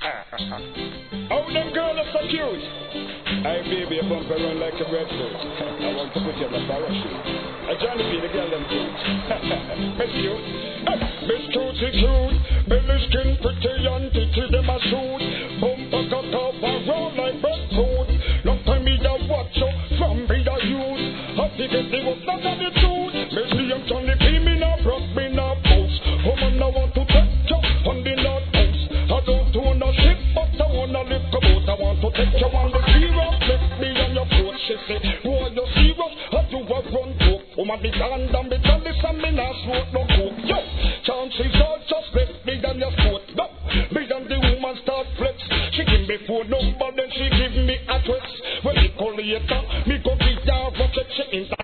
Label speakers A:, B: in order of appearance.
A: Oh, them girls are so cute. Hey, baby, you bump around like a red suit. I want to put you in a parachute. I trying to be the girl them cute. Miss cute. Hey, Miss Cutey cute. Belly skin pretty and titty them a shoot. Bumper cut off and roll like breadfruit. Long time me da watch you from me da use. Happy get the work, that's the truth. Miss Liam Johnny P, me na broke, me na boast. Woman, I want to take you on the north coast. I don't own a ship, but I wanna live a boat. I want to take you on the zero. Let me on your throat. She say, boy, you serious? How you a run coke? Woman, be gone down, be jealous, and me not smoke no coke. Yo, chances are just let me down your throat. No, me and the woman start flex. She give me phone number, then she give me address. When me call later, me go give her a check, she